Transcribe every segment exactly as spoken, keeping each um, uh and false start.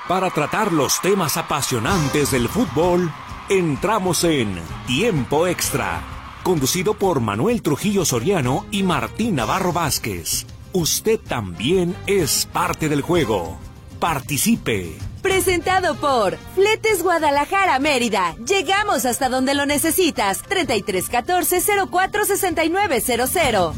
Para tratar los temas apasionantes del fútbol, entramos en Tiempo Extra, conducido por Manuel Trujillo Soriano y Martín Navarro Vázquez. Usted también es parte del juego. Participe. Presentado por Fletes Guadalajara Mérida. Llegamos hasta donde lo necesitas. treinta y tres catorce cero cuatro sesenta y nueve cero cero.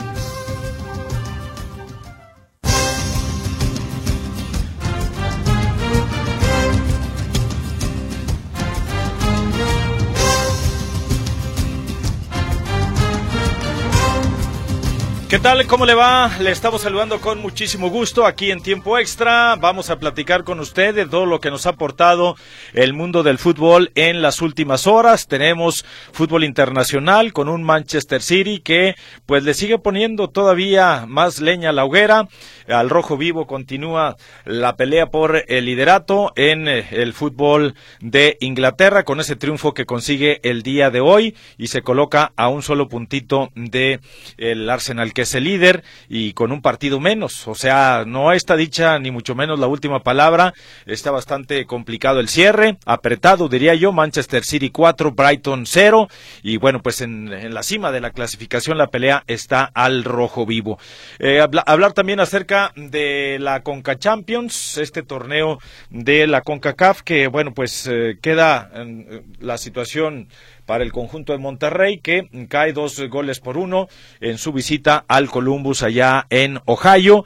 ¿Qué tal? ¿Cómo le va? Le estamos saludando con muchísimo gusto aquí en Tiempo Extra. Vamos a platicar con usted de todo lo que nos ha aportado el mundo del fútbol en las últimas horas. Tenemos fútbol internacional con un Manchester City que pues le sigue poniendo todavía más leña a la hoguera. Al rojo vivo continúa la pelea por el liderato en el fútbol de Inglaterra con ese triunfo que consigue el día de hoy y se coloca a un solo puntito de el Arsenal, que es el líder, y con un partido menos. O sea, no está dicha ni mucho menos la última palabra. Está bastante complicado el cierre, apretado diría yo. Manchester City cuatro, Brighton cero, y bueno, pues en, en la cima de la clasificación la pelea está al rojo vivo. Eh, habla, hablar también acerca de la Conca Champions, este torneo de la CONCACAF, que bueno, pues eh, queda en la situación para el conjunto de Monterrey, que cae dos goles por uno en su visita al Columbus allá en Ohio,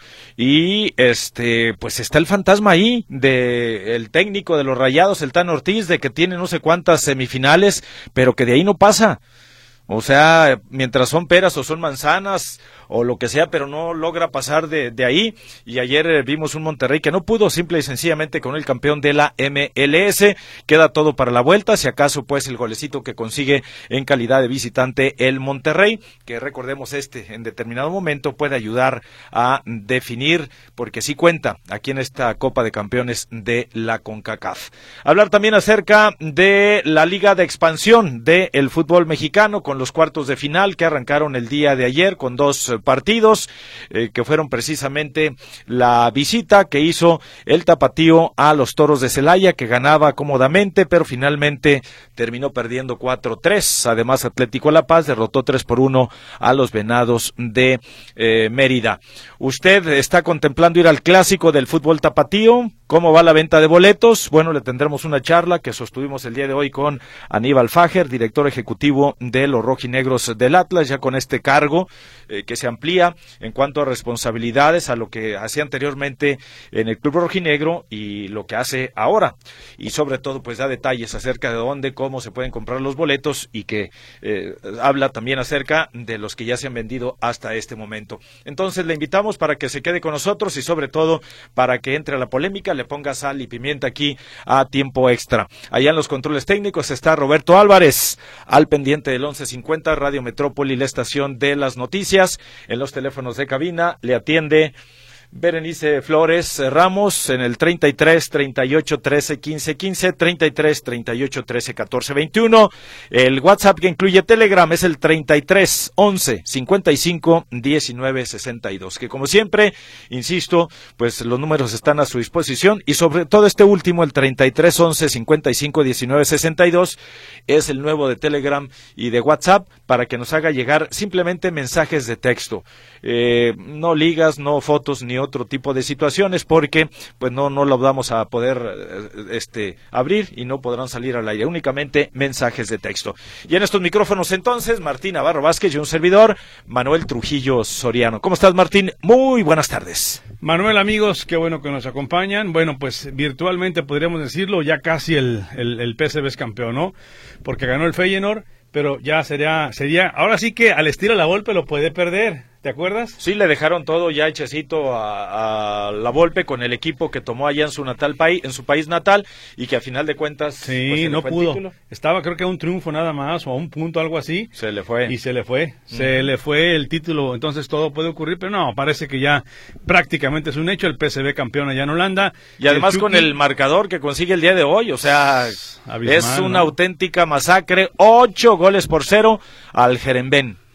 y este pues está el fantasma ahí de el técnico de los Rayados, el Tan Ortiz, de que tiene no sé cuántas semifinales, pero que de ahí no pasa. O sea, mientras son peras o son manzanas o lo que sea, pero no logra pasar de, de ahí. Y ayer eh, vimos un Monterrey que no pudo, simple y sencillamente con el campeón de la M L S. Queda todo para la vuelta, si acaso pues el golecito que consigue en calidad de visitante el Monterrey, que recordemos este en determinado momento puede ayudar a definir, porque sí cuenta aquí en esta Copa de Campeones de la CONCACAF. Hablar también acerca de la Liga de Expansión del fútbol mexicano, con los cuartos de final que arrancaron el día de ayer con dos eh, partidos eh, que fueron precisamente la visita que hizo el Tapatío a los Toros de Celaya, que ganaba cómodamente, pero finalmente terminó perdiendo cuatro tres. Además, Atlético La Paz derrotó tres por uno a los Venados de eh, Mérida. ¿Usted está contemplando ir al clásico del fútbol tapatío? ¿Cómo va la venta de boletos? Bueno, le tendremos una charla que sostuvimos el día de hoy con Aníbal Fager, director ejecutivo de los rojinegros del Atlas, ya con este cargo eh, que se amplía en cuanto a responsabilidades a lo que hacía anteriormente en el club rojinegro y lo que hace ahora. Y sobre todo, pues da detalles acerca de dónde, cómo se pueden comprar los boletos, y que eh, habla también acerca de los que ya se han vendido hasta este momento. Entonces le invitamos para que se quede con nosotros y sobre todo para que entre a la polémica, le ponga sal y pimienta aquí a Tiempo Extra. Allá en los controles técnicos está Roberto Álvarez, al pendiente del once cincuenta, Radio Metrópoli, la estación de las noticias. En los teléfonos de cabina le atiende Berenice Flores Ramos en el treinta y tres, treinta y ocho, trece, quince, quince, treinta y tres, treinta y ocho, trece, catorce, veintiuno. El WhatsApp que incluye Telegram es el treinta y tres, once, cincuenta y cinco, diecinueve, sesenta y dos. Que como siempre, insisto, pues los números están a su disposición, y sobre todo este último, el treinta y tres, once, cincuenta y cinco, diecinueve, sesenta y dos, es el nuevo de Telegram y de WhatsApp, para que nos haga llegar simplemente mensajes de texto. Eh, no ligas, no fotos, ni otro tipo de situaciones, porque pues no no lo vamos a poder este abrir y no podrán salir al aire, únicamente mensajes de texto. Y en estos micrófonos entonces, Martín Navarro Vázquez y un servidor, Manuel Trujillo Soriano. ¿Cómo estás, Martín? Muy buenas tardes. Manuel, amigos, qué bueno que nos acompañan. Bueno, pues virtualmente podríamos decirlo, ya casi el, el, el P S V es campeón, ¿no? Porque ganó el Feyenoord, pero ya sería, sería, ahora sí que al estilo La Volpe lo puede perder. ¿Te acuerdas? Sí, le dejaron todo ya hechecito a, a La Volpe con el equipo que tomó allá en su natal país, en su país natal, y que a final de cuentas sí, pues, no pudo. Estaba creo que a un triunfo nada más o a un punto, algo así. Se le fue. Y se le fue. Mm. Se le fue el título, entonces todo puede ocurrir, pero no, parece que ya prácticamente es un hecho, el P S V campeón allá en Holanda. Y además el con el marcador que consigue el día de hoy, o sea, abismal, es una ¿no? auténtica masacre, ocho goles por cero al Jeremben.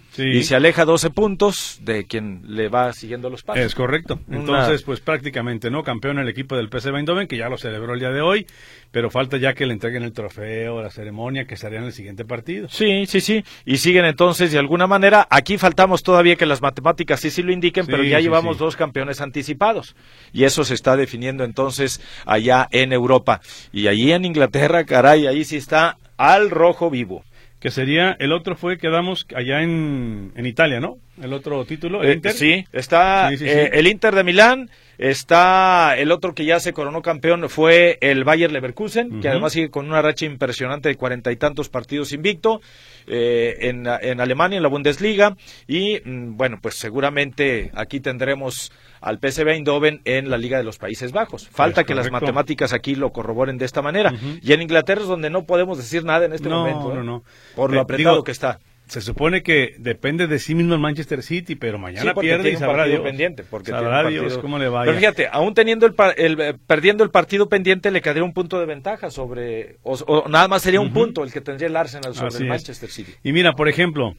sí. y se aleja doce puntos de quien le va siguiendo los pasos. Es correcto. Entonces, Una... pues prácticamente, ¿no? Campeón el equipo del P S V Eindhoven, que ya lo celebró el día de hoy, pero falta ya que le entreguen el trofeo, la ceremonia, que estaría en el siguiente partido. Sí, sí, sí. Y siguen entonces, de alguna manera, aquí faltamos todavía que las matemáticas sí sí lo indiquen, sí, pero ya sí, llevamos sí. dos campeones anticipados. Y eso se está definiendo entonces allá en Europa. Y allí en Inglaterra, caray, ahí sí está al rojo vivo. Que sería, el otro fue, quedamos allá en, en Italia, ¿no? El otro título, el eh, Inter. Sí, está sí, sí, sí. Eh, el Inter de Milán, está el otro que ya se coronó campeón fue el Bayer Leverkusen, uh-huh. que además sigue con una racha impresionante de cuarenta y tantos partidos invicto eh, en, en Alemania, en la Bundesliga, y mm, bueno, pues seguramente aquí tendremos al P S V Eindhoven en la Liga de los Países Bajos. Falta que las matemáticas aquí lo corroboren de esta manera. Uh-huh. Y en Inglaterra es donde no podemos decir nada en este no, momento. ¿eh? No, no, Por lo eh, apretado digo, que está. Se supone que depende de sí mismo el Manchester City, pero mañana sí, pierde y sabrá Dios. Pendiente, porque sabrá tiene Dios cómo le vaya. Pero fíjate, aún teniendo el, el eh, perdiendo el partido pendiente, le quedaría un punto de ventaja sobre, o, o nada más sería uh-huh. un punto el que tendría el Arsenal sobre Así el es. Manchester City. Y mira, por ejemplo,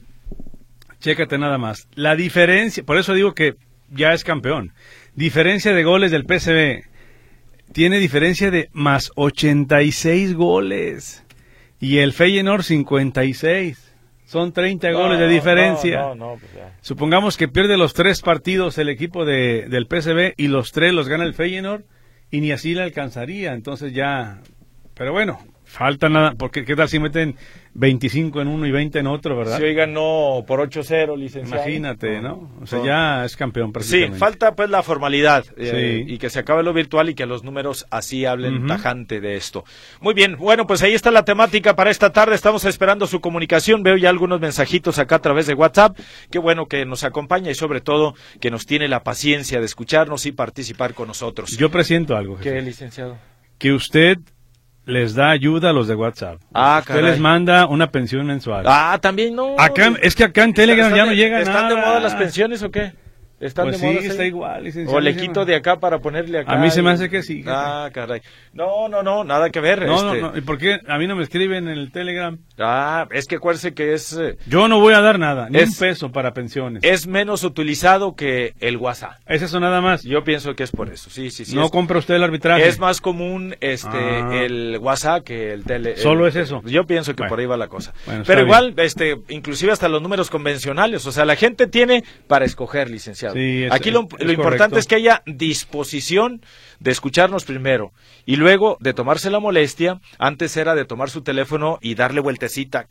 chécate nada más, la diferencia, por eso digo que ya es campeón, diferencia de goles del P S V, tiene diferencia de más ochenta y seis goles, y el Feyenoord cincuenta y seis. Son treinta no, goles de diferencia. No, no, no, pues supongamos que pierde los tres partidos el equipo de, del P S V y los tres los gana el Feyenoord y ni así le alcanzaría. Entonces ya... Pero bueno, falta nada, porque qué tal si meten veinticinco en uno y veinte en otro, ¿verdad? Si hoy ganó por ocho cero, licenciado. Imagínate, ¿no? O sea, no. ya es campeón prácticamente. Sí, falta pues la formalidad eh, sí. y que se acabe lo virtual y que los números así hablen uh-huh. tajante de esto. Muy bien, bueno, pues ahí está la temática para esta tarde. Estamos esperando su comunicación. Veo ya algunos mensajitos acá a través de WhatsApp. Qué bueno que nos acompaña y sobre todo que nos tiene la paciencia de escucharnos y participar con nosotros. Yo presiento algo. ¿Qué, licenciado? Que usted... les da ayuda a los de WhatsApp. Ah, caray. Usted les manda una pensión mensual. Ah, también no. Acá, es que acá en Telegram ya no de, llega ¿están nada. ¿Están de moda las pensiones o qué? ¿Están pues de moda? Sí, está igual, licenciado. O le quito de acá para ponerle acá. A mí se me hace que sí. Ah, caray. No, no, no, nada que ver. No, este... no, no. ¿Y por qué a mí no me escriben en el Telegram? Ah, es que acuérdese que es... Eh, Yo no voy a dar nada, ni es, un peso para pensiones. Es menos utilizado que el WhatsApp. ¿Es eso nada más? Yo pienso que es por eso, sí, sí, sí. ¿No es, compra usted el arbitraje? Es más común este ah. el WhatsApp que el tele... ¿Solo el, es eso? Yo pienso que bueno. por ahí va la cosa. Bueno, pero igual, bien. este inclusive hasta los números convencionales, o sea, la gente tiene para escoger, licenciado. Sí, es, Aquí lo, es, lo es importante es que haya disposición de escucharnos primero y luego de tomarse la molestia. Antes era de tomar su teléfono y darle vueltecita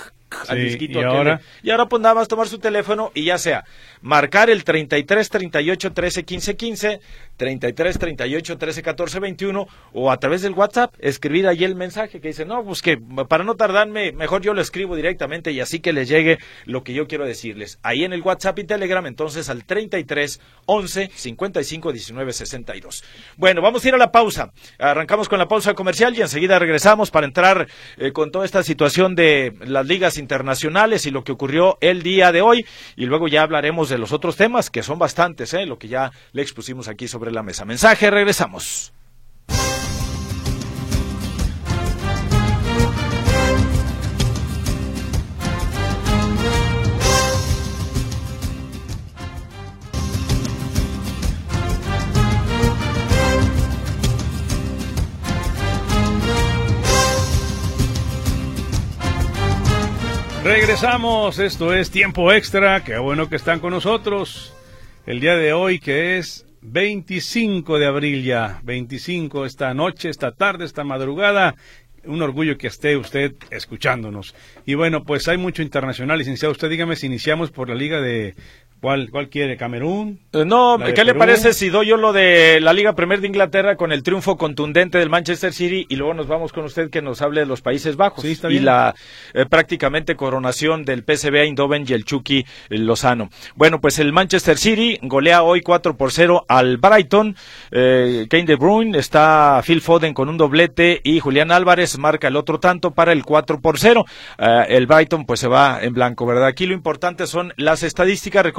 al sí, disquito y ahora y ahora pues nada más tomar su teléfono y ya sea marcar el treinta y tres, treinta y ocho, trece, quince, quince, treinta y tres, treinta y ocho, trece, catorce, veintiuno o a través del WhatsApp escribir ahí el mensaje que dice, no, pues que para no tardarme, mejor yo lo escribo directamente y así que les llegue lo que yo quiero decirles. Ahí en el WhatsApp y Telegram, entonces al treinta y tres, once, cincuenta y cinco, diecinueve, sesenta y dos. Bueno, vamos a ir a la pausa. Arrancamos con la pausa comercial y enseguida regresamos para entrar eh, con toda esta situación de las ligas internacionales y lo que ocurrió el día de hoy y luego ya hablaremos de los otros temas que son bastantes, ¿eh? Lo que ya le expusimos aquí sobre la mesa. Mensaje, regresamos. Regresamos, esto es Tiempo Extra, qué bueno que están con nosotros el día de hoy que es veinticinco de abril ya, veinticinco esta noche, esta tarde, esta madrugada, un orgullo que esté usted escuchándonos. Y bueno, pues hay mucho internacional, licenciado, usted dígame si iniciamos por la liga de... ¿Cuál, cuál quiere? ¿Camerún? Eh, no, ¿qué le parece si doy yo lo de la Liga Premier de Inglaterra con el triunfo contundente del Manchester City y luego nos vamos con usted que nos hable de los Países Bajos? Sí, está y bien. la eh, prácticamente coronación del P S V Eindhoven y el Chucky Lozano. Bueno, pues el Manchester City golea hoy cuatro por cero al Brighton. Eh, Kane De Bruyne, está Phil Foden con un doblete y Julián Álvarez marca el otro tanto para el cuatro por cero. Eh, el Brighton pues se va en blanco, ¿verdad? Aquí lo importante son las estadísticas. Recordemos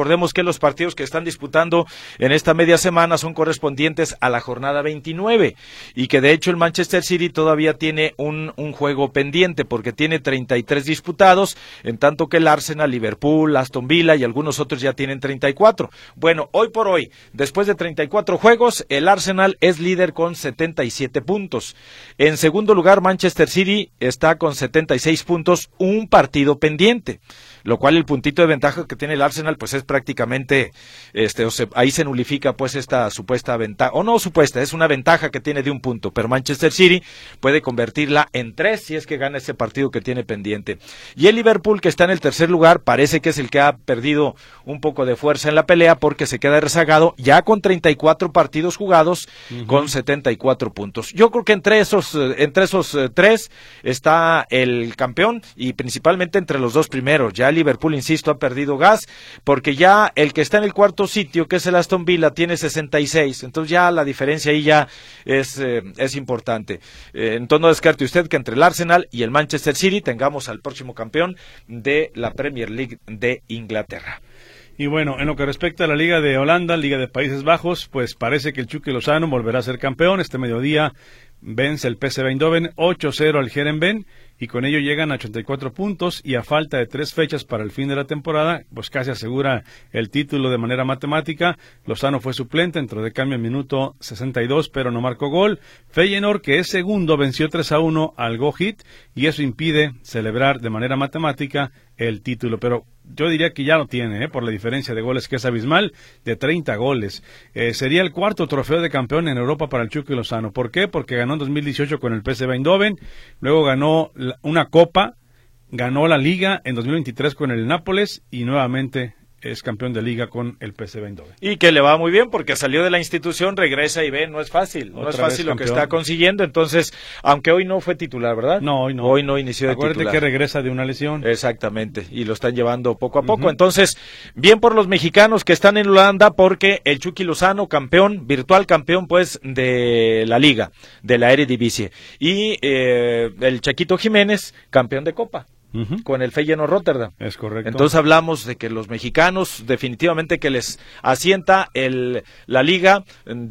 Recordemos que los partidos que están disputando en esta media semana son correspondientes a la jornada veintinueve y que de hecho el Manchester City todavía tiene un, un juego pendiente porque tiene treinta y tres disputados, en tanto que el Arsenal, Liverpool, Aston Villa y algunos otros ya tienen treinta y cuatro. Bueno, hoy por hoy, después de treinta y cuatro juegos, el Arsenal es líder con setenta y siete puntos. En segundo lugar, Manchester City está con setenta y seis puntos, un partido pendiente, lo cual el puntito de ventaja que tiene el Arsenal pues es prácticamente, este, o sea, ahí se nulifica pues esta supuesta ventaja, o no supuesta, es una ventaja que tiene de un punto, pero Manchester City puede convertirla en tres si es que gana ese partido que tiene pendiente. Y el Liverpool, que está en el tercer lugar, parece que es el que ha perdido un poco de fuerza en la pelea porque se queda rezagado ya con treinta y cuatro partidos jugados, uh-huh, con setenta y cuatro puntos. Yo creo que entre esos, entre esos eh, tres está el campeón y principalmente entre los dos primeros. Ya Liverpool, insisto, ha perdido gas porque ya el que está en el cuarto sitio, que es el Aston Villa, tiene sesenta y seis, entonces ya la diferencia ahí ya es, eh, es importante. Eh, entonces no descarte usted que entre el Arsenal y el Manchester City tengamos al próximo campeón de la Premier League de Inglaterra. Y bueno, en lo que respecta a la Liga de Holanda, Liga de Países Bajos, pues parece que el Chucky Lozano volverá a ser campeón. Este mediodía vence el P S V Eindhoven ocho cero al Heerenveen y con ello llegan a ochenta y cuatro puntos y a falta de tres fechas para el fin de la temporada, pues casi asegura el título de manera matemática. Lozano fue suplente, entró de cambio en minuto sesenta y dos, pero no marcó gol. Feyenoord, que es segundo, venció tres a uno al Go Ahead y eso impide celebrar de manera matemática el título, pero yo diría que ya lo tiene, ¿eh? Por la diferencia de goles que es abismal, de treinta goles. Eh, sería el cuarto trofeo de campeón en Europa para el Chucky Lozano. ¿Por qué? Porque ganó en dos mil dieciocho con el P S V Eindhoven, luego ganó una copa, ganó la liga en dos mil veintitrés con el Nápoles y nuevamente es campeón de liga con el P S V Eindhoven. Y que le va muy bien porque salió de la institución, regresa y ve, no es fácil, no Otra es fácil lo que está consiguiendo, entonces, aunque hoy no fue titular, ¿verdad? No, hoy no. Hoy no inició de Acuérdate titular. que regresa de una lesión. Exactamente, y lo están llevando poco a poco, uh-huh. Entonces, bien por los mexicanos que están en Holanda porque el Chucky Lozano, campeón, virtual campeón pues de la liga, de la Eredivisie, y eh, el Chaquito Jiménez, campeón de Copa. Uh-huh. Con el Feyenoord Rotterdam. Es correcto. Entonces hablamos de que los mexicanos definitivamente que les asienta el la liga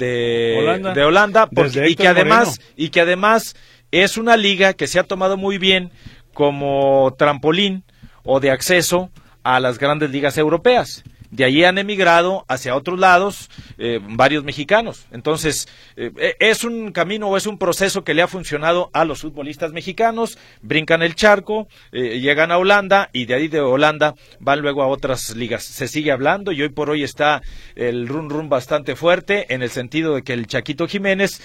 de Holanda, de Holanda porque, y que además Moreno. y que además es una liga que se ha tomado muy bien como trampolín o de acceso a las grandes ligas europeas. De allí han emigrado hacia otros lados eh, varios mexicanos. Entonces, eh, es un camino o es un proceso que le ha funcionado a los futbolistas mexicanos, brincan el charco, eh, llegan a Holanda y de ahí de Holanda van luego a otras ligas. Se sigue hablando y hoy por hoy está el run run bastante fuerte en el sentido de que el Chaquito Jiménez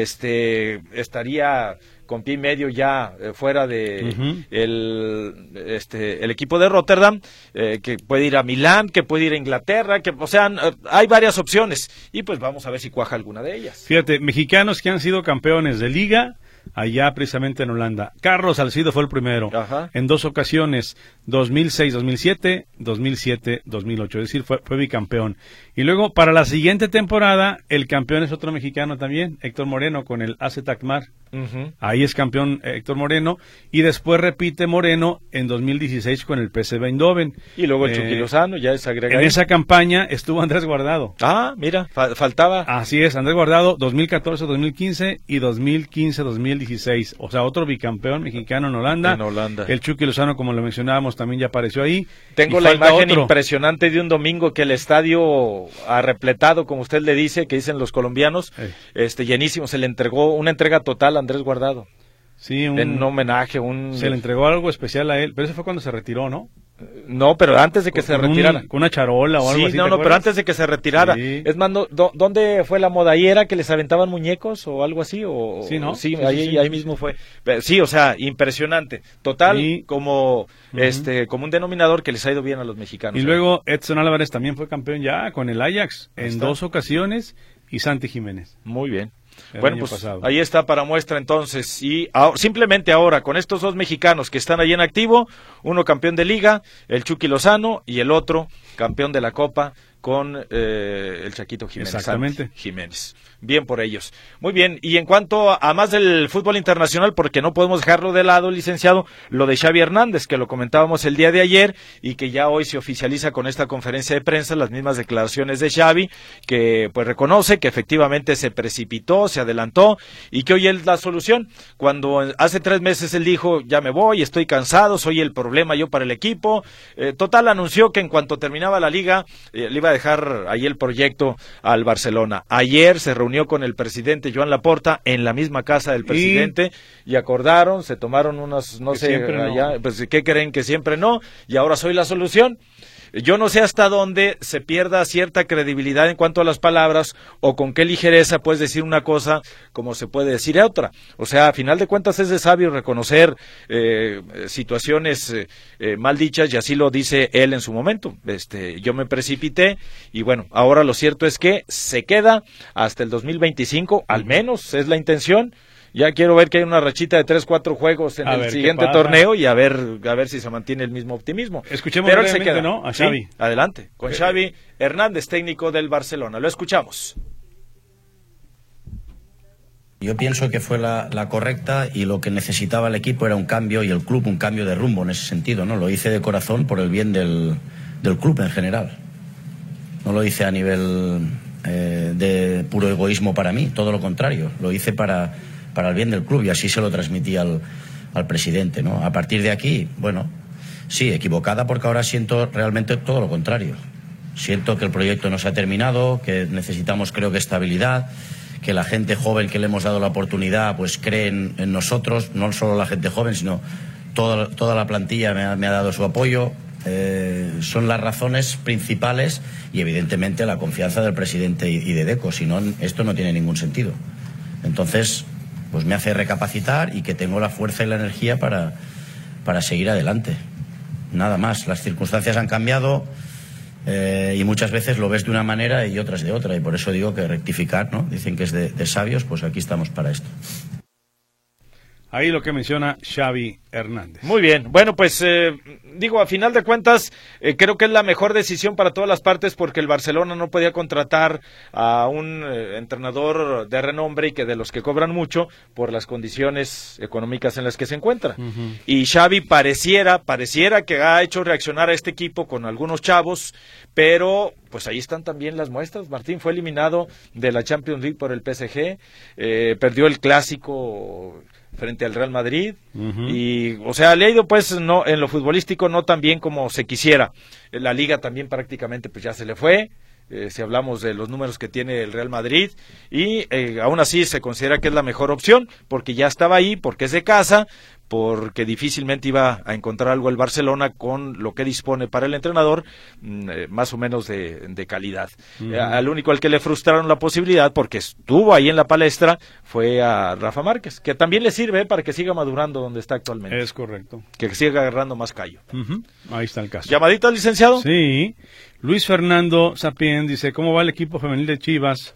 este, estaría con pie y medio ya eh, fuera de uh-huh. el este el equipo de Rotterdam, eh, que puede ir a Milán, que puede ir a Inglaterra, que o sea, eh, hay varias opciones y pues vamos a ver si cuaja alguna de ellas. Fíjate, mexicanos que han sido campeones de liga allá precisamente en Holanda. Carlos Salcido fue el primero. Ajá. En dos ocasiones, dos mil seis, dos mil siete, dos mil siete, dos mil ocho, es decir, fue, fue bicampeón. Y luego, para la siguiente temporada, el campeón es otro mexicano también, Héctor Moreno, con el A Z Alkmaar. Uh-huh. Ahí es campeón Héctor Moreno, y después repite Moreno en dos mil dieciséis con el P S V Eindhoven. Y luego el eh, Chucky Lozano, ya es agregado. En esa campaña estuvo Andrés Guardado. Ah, mira, fa- faltaba. Así es, Andrés Guardado, dos mil catorce, dos mil quince y dos mil quince, dos mil dieciséis. O sea, otro bicampeón mexicano en Holanda. En Holanda. El Chucky Lozano, como lo mencionábamos, también ya apareció ahí. Tengo la imagen otro. impresionante de un domingo que el estadio ha repletado, como usted le dice, que dicen los colombianos, eh. este llenísimo. Se le entregó una entrega total a Andrés Guardado. Sí, un, en homenaje, un... Se le entregó algo especial a él, pero ese fue cuando se retiró, ¿no? No, pero antes de que con, se retirara. Un, con una charola o algo sí, así. Sí, no, no, pero antes de que se retirara. Sí. Es más, no, do, ¿dónde fue la modallera que les aventaban muñecos o algo así? O, sí, ¿no? Sí, sí, ahí, sí, sí. ahí mismo fue. Pero, sí, o sea, impresionante. Total, sí. como uh-huh. este como un denominador que les ha ido bien a los mexicanos. Y ¿eh? luego Edson Álvarez también fue campeón ya con el Ajax en está. dos ocasiones y Santi Jiménez. Muy bien. Bueno, pues pasado. Ahí está para muestra entonces, y ahora, simplemente ahora, con estos dos mexicanos que están ahí en activo, uno campeón de liga, el Chucky Lozano, y el otro campeón de la Copa, con eh, el Chaquito Jiménez. Exactamente. Santi Jiménez. Bien por ellos. Muy bien, y en cuanto a más del fútbol internacional, porque no podemos dejarlo de lado, licenciado, lo de Xavi Hernández, que lo comentábamos el día de ayer y que ya hoy se oficializa con esta conferencia de prensa, las mismas declaraciones de Xavi, que pues reconoce que efectivamente se precipitó, se adelantó y que hoy es la solución. Cuando hace tres meses él dijo, ya me voy, estoy cansado, soy el problema yo para el equipo, eh, total anunció que en cuanto terminaba la liga, eh, le iba a dejar ahí el proyecto al Barcelona. Ayer se reunió con el presidente Joan Laporta en la misma casa del presidente y, y acordaron, se tomaron unos, no sé, allá, no. Pues ¿qué creen? Que siempre no, y ahora soy la solución. Yo no sé hasta dónde se pierda cierta credibilidad en cuanto a las palabras o con qué ligereza puedes decir una cosa como se puede decir otra. O sea, a final de cuentas es de sabio reconocer eh, situaciones eh, eh, mal dichas y así lo dice él en su momento. Este, yo me precipité y bueno, ahora lo cierto es que se queda hasta el dos mil veinticinco, al menos es la intención. Ya quiero ver que hay una rachita de tres, cuatro juegos en a el siguiente torneo y a ver a ver si se mantiene el mismo optimismo. Escuchemos Pero él se queda, ¿no? A Xavi. Sí, adelante, con Xavi Hernández, técnico del Barcelona. Lo escuchamos. Yo pienso que fue la, la correcta y lo que necesitaba el equipo era un cambio y el club un cambio de rumbo en ese sentido, ¿no? Lo hice de corazón por el bien del, del club en general. No lo hice a nivel eh, de puro egoísmo para mí, todo lo contrario. Lo hice para... para el bien del club y así se lo transmití al, al presidente, ¿no? A partir de aquí, bueno, sí, equivocada porque ahora siento realmente todo lo contrario. Siento que el proyecto no se ha terminado, que necesitamos, creo que, estabilidad, que la gente joven que le hemos dado la oportunidad pues cree en, en nosotros, no solo la gente joven, sino toda, toda la plantilla me ha, me ha dado su apoyo. Eh, son las razones principales y evidentemente la confianza del presidente y, y de Deco, si no, esto no tiene ningún sentido. Entonces, pues me hace recapacitar y que tengo la fuerza y la energía para, para seguir adelante. Nada más, las circunstancias han cambiado eh, y muchas veces lo ves de una manera y otras de otra, y por eso digo que rectificar, ¿no? Dicen que es de, de sabios, pues aquí estamos para esto. Ahí lo que menciona Xavi Hernández. Muy bien, bueno, pues eh, digo, a final de cuentas, eh, creo que es la mejor decisión para todas las partes porque el Barcelona no podía contratar a un eh, entrenador de renombre y que de los que cobran mucho por las condiciones económicas en las que se encuentra. Uh-huh. Y Xavi pareciera, pareciera que ha hecho reaccionar a este equipo con algunos chavos, pero pues ahí están también las muestras. Martín fue eliminado de la Champions League por el P S G, eh, perdió el clásico frente al Real Madrid, uh-huh. y o sea, le ha ido pues no en lo futbolístico no tan bien como se quisiera. La liga también prácticamente pues ya se le fue, eh, si hablamos de los números que tiene el Real Madrid, y eh, aún así se considera que es la mejor opción, porque ya estaba ahí, porque es de casa, porque difícilmente iba a encontrar algo el Barcelona con lo que dispone para el entrenador, eh, más o menos de, de calidad. Uh-huh. Eh, al único al que le frustraron la posibilidad, porque estuvo ahí en la palestra, fue a Rafa Márquez, que también le sirve para que siga madurando donde está actualmente. Es correcto. Que siga agarrando más callo. Uh-huh. Ahí está el caso. ¿Llamadita, licenciado? Sí. Luis Fernando Sapien dice, ¿cómo va el equipo femenil de Chivas?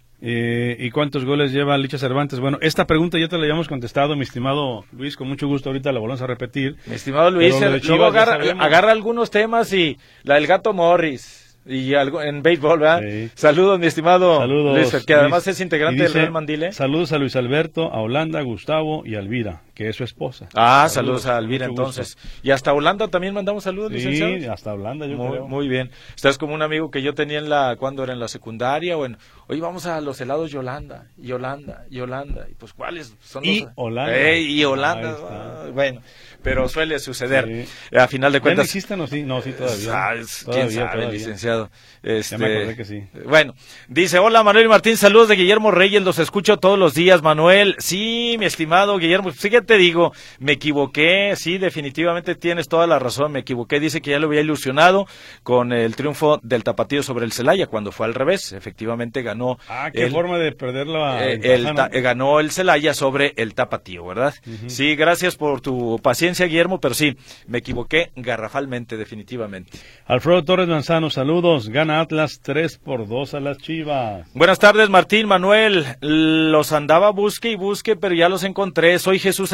Eh, ¿Y cuántos goles lleva Licha Cervantes? Bueno, esta pregunta ya te la habíamos contestado, mi estimado Luis, con mucho gusto, ahorita la volvemos a repetir. Mi estimado Luis, luego agarra, agarra algunos temas y la del gato Morris y algo en béisbol, ¿verdad? Sí. Saludos, mi estimado saludos, Luis, que además Luis, es integrante dice, del Real Mandile. Saludos a Luis Alberto, a Holanda, Gustavo y a Elvira, que es su esposa. Ah, saludos, saludos a Elvira entonces. Gusto. Y hasta Holanda también mandamos saludos, sí, licenciado. Sí, hasta Holanda yo muy, creo. Muy bien. Estás como un amigo que yo tenía en la, cuando era en la secundaria, bueno, hoy vamos a los helados Yolanda, Yolanda, Yolanda, y pues ¿cuáles son los? Y Holanda. Eh, y Holanda, ah, bueno, pero suele suceder. Sí. A final de cuentas. ¿Ya no existen o sí? No, sí, todavía. Ah, todavía ¿Quién sabe, todavía. licenciado? Este, ya me acordé que sí. Bueno, dice, hola Manuel y Martín, saludos de Guillermo Reyes, los escucho todos los días, Manuel. Sí, mi estimado Guillermo, sí que te digo, me equivoqué, sí, definitivamente tienes toda la razón, me equivoqué, dice que ya lo había ilusionado con el triunfo del Tapatío sobre el Celaya, cuando fue al revés, efectivamente ganó. Ah, qué el, forma de perderlo. A eh, el ta, eh, ganó el Celaya sobre el Tapatío, ¿verdad? Uh-huh. Sí, gracias por tu paciencia, Guillermo, pero sí, me equivoqué garrafalmente, definitivamente. Alfredo Torres Manzano, saludos, gana Atlas tres por dos a las Chivas. Buenas tardes, Martín, Manuel, los andaba busque y busque, pero ya los encontré, soy Jesús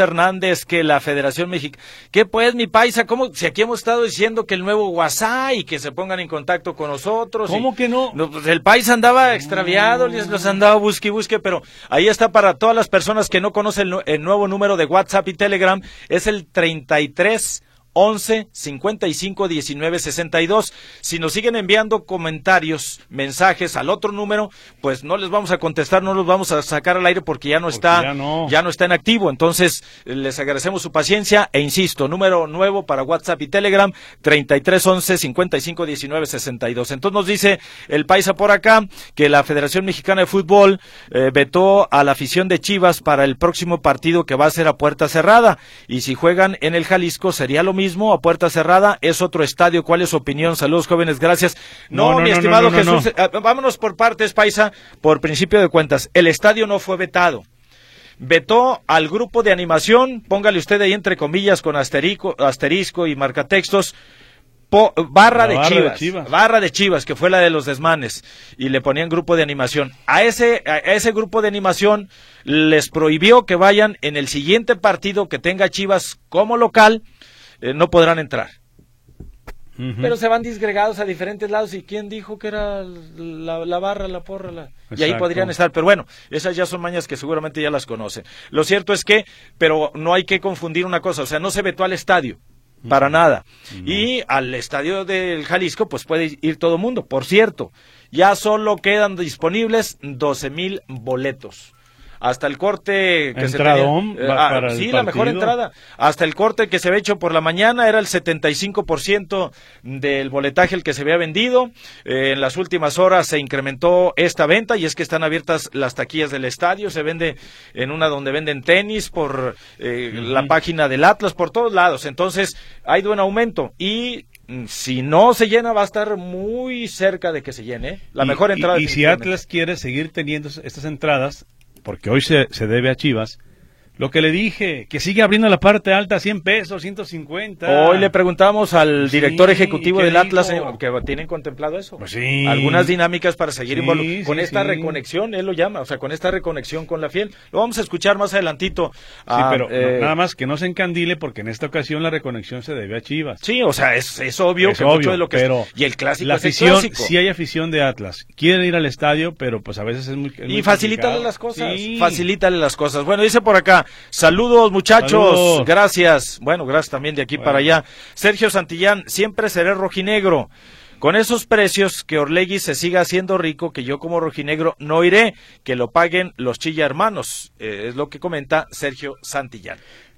Hernández, que la Federación Mexicana... ¿Qué pues, mi paisa? ¿Cómo? Si aquí hemos estado diciendo que el nuevo WhatsApp y que se pongan en contacto con nosotros. ¿Cómo y... que no? no pues el paisa andaba extraviado, les los andaba busque y busque, pero ahí está para todas las personas que no conocen el, el nuevo número de WhatsApp y Telegram, es el treinta y tres once cincuenta y cinco diecinueve sesenta y dos. Si nos siguen enviando comentarios, mensajes al otro número, pues no les vamos a contestar, no los vamos a sacar al aire porque ya no porque está ya no. ya no está en activo. Entonces les agradecemos su paciencia e insisto, número nuevo para WhatsApp y Telegram treinta y tres once cincuenta y cinco diecinueve sesenta y dos. Entonces nos dice el paisa por acá que la Federación Mexicana de Fútbol eh, vetó a la afición de Chivas para el próximo partido que va a ser a puerta cerrada, y si juegan en el Jalisco sería lo mismo mismo a puerta cerrada, es otro estadio. ¿Cuál es su opinión? Saludos, jóvenes, gracias. No, no, no mi no, estimado no, no, Jesús, no, no. vámonos por partes, paisa, por principio de cuentas. El estadio no fue vetado. Vetó al grupo de animación, póngale usted ahí entre comillas con asterisco, asterisco y marcatextos, po, barra, de, barra Chivas, de Chivas, barra de Chivas, que fue la de los desmanes, y le ponían grupo de animación. A ese, a ese grupo de animación les prohibió que vayan en el siguiente partido que tenga Chivas como local. Eh, no podrán entrar. Uh-huh. Pero se van disgregados a diferentes lados. ¿Y quién dijo que era la, la barra, la porra? La... Y ahí podrían estar. Pero bueno, esas ya son mañas que seguramente ya las conocen. Lo cierto es que, pero no hay que confundir una cosa. O sea, no se vetó al estadio. Uh-huh. Para nada. Uh-huh. Y al estadio del Jalisco, pues puede ir todo mundo. Por cierto, ya solo quedan disponibles doce mil boletos. Hasta el corte que Entradón, se tenía, eh, ah, sí, la mejor entrada. Hasta el corte que se había hecho por la mañana era el setenta y cinco por ciento del boletaje el que se había vendido. Eh, en las últimas horas se incrementó esta venta y es que están abiertas las taquillas del estadio. Se vende en una donde venden tenis, por eh, uh-huh. la página del Atlas, por todos lados. Entonces hay buen aumento y si no se llena va a estar muy cerca de que se llene. La y, mejor entrada. Y, y si Atlas quiere seguir teniendo estas entradas, porque hoy se, se debe a Chivas, lo que le dije, que sigue abriendo la parte alta, cien pesos, ciento cincuenta. Hoy le preguntamos al sí, director ejecutivo del Atlas eh, que tienen contemplado eso. Pues sí. Algunas dinámicas para seguir sí, involucrados. Con sí, esta sí. reconexión, él lo llama, o sea, con esta reconexión con la fiel. Lo vamos a escuchar más adelantito. Sí, ah, pero eh, no, nada más que no se encandile porque en esta ocasión la reconexión se debe a Chivas. Sí, o sea, es, es obvio es que obvio, mucho de lo que pero es, y el clásico la es el afición, clásico. sí hay afición de Atlas, quieren ir al estadio, pero pues a veces es muy es Y muy facilítale complicado. las cosas, sí. facilítale las cosas. Bueno, dice por acá, saludos muchachos, saludos. Gracias. Bueno, gracias también de aquí bueno. para allá. Sergio Santillán, siempre seré rojinegro. Con esos precios, que Orlegui se siga haciendo rico, que yo como rojinegro no iré, que lo paguen los Chilla hermanos. Eh, es lo que comenta Sergio Santillán.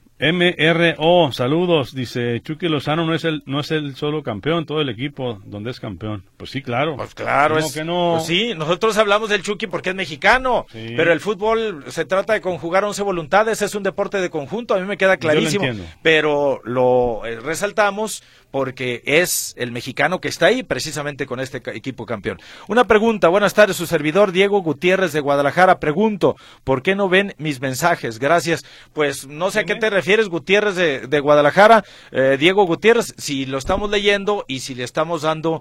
M R O, saludos, dice Chucky Lozano no es el no es el solo campeón, todo el equipo donde es campeón. Pues sí, claro. Pues claro, es, que no? Pues sí, nosotros hablamos del Chucky porque es mexicano, sí. Pero el fútbol se trata de conjugar once voluntades, es un deporte de conjunto, a mí me queda clarísimo. Yo lo entiendo. Pero lo eh, resaltamos porque es el mexicano que está ahí precisamente con este equipo campeón. Una pregunta, buenas tardes, su servidor Diego Gutiérrez de Guadalajara, pregunto, ¿por qué no ven mis mensajes? Gracias. Pues no sé a qué te refieres, Gutiérrez de, de Guadalajara, eh, Diego Gutiérrez, si lo estamos leyendo y si le estamos dando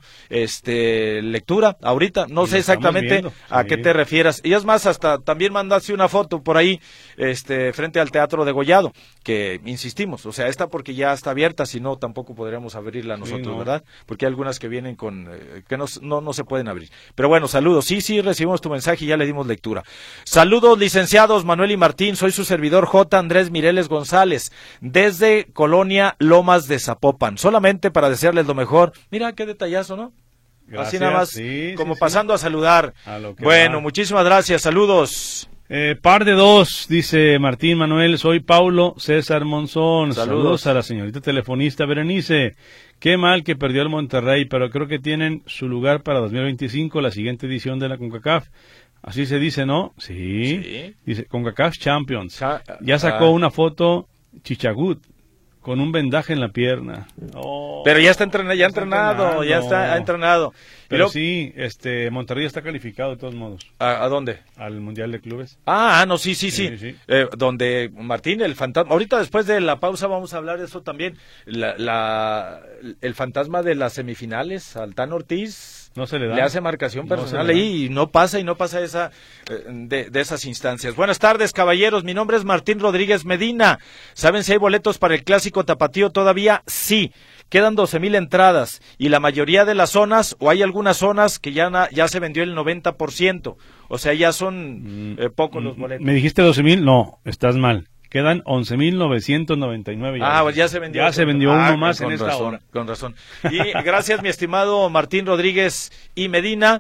este lectura ahorita, no y sé exactamente viendo, a sí. qué te refieras. Y es más, hasta también mandaste una foto por ahí, este, frente al Teatro Degollado, que insistimos, o sea, esta porque ya está abierta, si no tampoco podríamos abrirla nosotros, sí, no. ¿verdad? Porque hay algunas que vienen con, eh, que no, no, no se pueden abrir. Pero bueno, saludos, sí, sí, recibimos tu mensaje y ya le dimos lectura. Saludos, licenciados Manuel y Martín, soy su servidor J. Andrés Mireles González, desde Colonia Lomas de Zapopan, solamente para desearles lo mejor. Mira qué detallazo, ¿no? Gracias, así nada más, sí, como sí, pasando sí. a saludar. A lo que bueno, va. muchísimas gracias, saludos. Eh, par de dos, dice Martín Manuel, soy Paulo César Monzón. Saludos. Saludos a la señorita telefonista Berenice. Qué mal que perdió el Monterrey, pero creo que tienen su lugar para dos mil veinticinco, la siguiente edición de la CONCACAF. Así se dice, ¿no? Sí. sí. Dice CONCACAF Champions. Cha ya sacó ah. una foto Chichagut con un vendaje en la pierna. Oh, pero ya está entrenado, ya ha entrenado, ya está ha entrenado. Pero luego, sí, este Monterrey está calificado de todos modos. ¿A, a dónde? Al Mundial de Clubes. Ah, no, sí, sí, sí. sí, sí. Eh, donde Martín, el fantasma. Ahorita después de la pausa vamos a hablar de eso también. La, la, el fantasma de las semifinales, Altán Ortiz. No se le da. Le hace marcación personal no ahí y no pasa y no pasa esa de, de esas instancias. Buenas tardes, caballeros. Mi nombre es Martín Rodríguez Medina. ¿Saben si hay boletos para el clásico tapatío todavía? Sí. Quedan doce mil entradas y la mayoría de las zonas, o hay algunas zonas que ya, na, ya se vendió el noventa por ciento. O sea, ya son eh, pocos los boletos. ¿Me dijiste doce mil? No, estás mal. Quedan once mil novecientos noventa y nueve. Ah, pues ya se vendió. Ya se vendió ah, uno más con en esta razón, hora. Con razón. Y gracias, mi estimado Martín Rodríguez y Medina.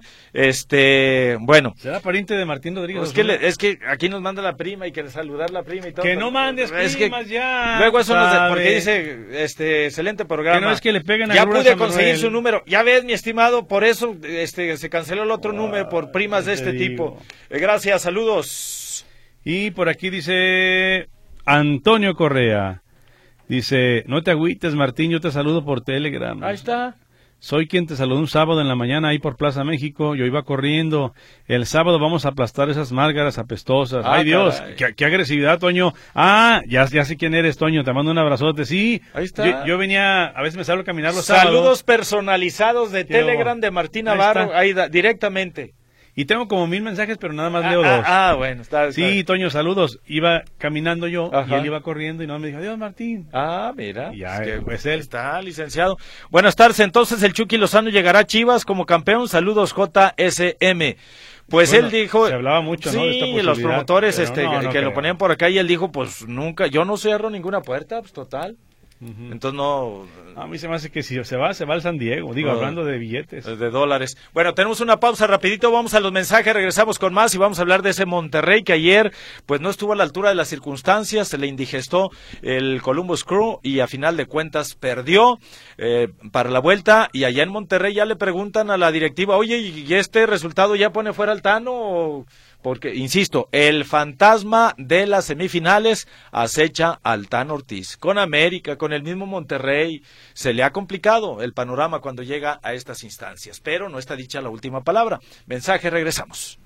Este, bueno. ¿Será pariente de Martín Rodríguez? Pues que le, es que aquí nos manda la prima y que saludar la prima y todo. Que no mandes es primas que ya. Luego eso nos de, sabe. porque dice, este, excelente programa. Que no es que le peguen a Ya pude a conseguir su número. Ya ves, mi estimado, por eso este se canceló el otro ah, número por primas de este digo. tipo. Eh, gracias, saludos. Y por aquí dice Antonio Correa, dice, no te agüites Martín, yo te saludo por Telegram. Ahí está. Soy quien te saludó un sábado en la mañana ahí por Plaza México, yo iba corriendo, el sábado vamos a aplastar esas márgaras apestosas. Ah, Ay Dios, qué, qué agresividad, Toño. Ah, ya, ya sé quién eres, Toño, te mando un abrazote. Sí, ahí está. Yo, yo venía, a veces me salgo a caminar los Saludos sábados. personalizados de Qué Telegram de Martín Navarro, ahí, ahí da, directamente. Y tengo como mil mensajes, pero nada más ah, leo ah, dos. Ah, bueno, está, está. Sí, Toño, saludos. Iba caminando yo, ajá, y él iba corriendo y no me dijo, adiós, Martín. Ah, mira. Y ya, es que, pues él. Está, licenciado. Buenas tardes, entonces el Chucky Lozano llegará a Chivas como campeón. Saludos, J S M. Pues bueno, él dijo... se hablaba mucho, sí, ¿no? De esta los promotores este, no, no que, que creo. lo ponían por acá y él dijo, pues nunca, yo no cierro ninguna puerta, pues total. Uh-huh. Entonces no... A mí se me hace que si se va, se va al San Diego, digo, uh, hablando de billetes. De dólares. Bueno, tenemos una pausa rapidito, vamos a los mensajes, regresamos con más y vamos a hablar de ese Monterrey que ayer pues no estuvo a la altura de las circunstancias, se le indigestó el Columbus Crew y a final de cuentas perdió eh, para la vuelta y allá en Monterrey ya le preguntan a la directiva, oye, ¿y este resultado ya pone fuera al Tano o...? Porque, insisto, el fantasma de las semifinales acecha al Tano Ortiz. Con América, con el mismo Monterrey, se le ha complicado el panorama cuando llega a estas instancias. Pero no está dicha la última palabra. Mensaje, regresamos.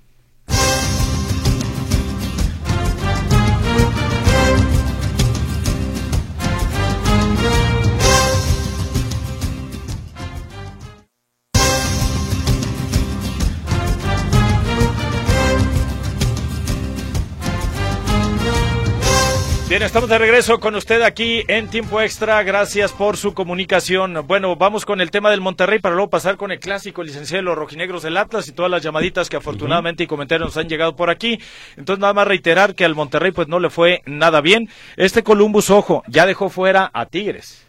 Bien, estamos de regreso con usted aquí en Tiempo Extra. Gracias por su comunicación. Bueno, vamos con el tema del Monterrey para luego pasar con el clásico, licenciado de los rojinegros del Atlas y todas las llamaditas que afortunadamente y comentarios nos han llegado por aquí. Entonces, nada más reiterar que al Monterrey pues no le fue nada bien. Este Columbus, ojo, ya dejó fuera a Tigres.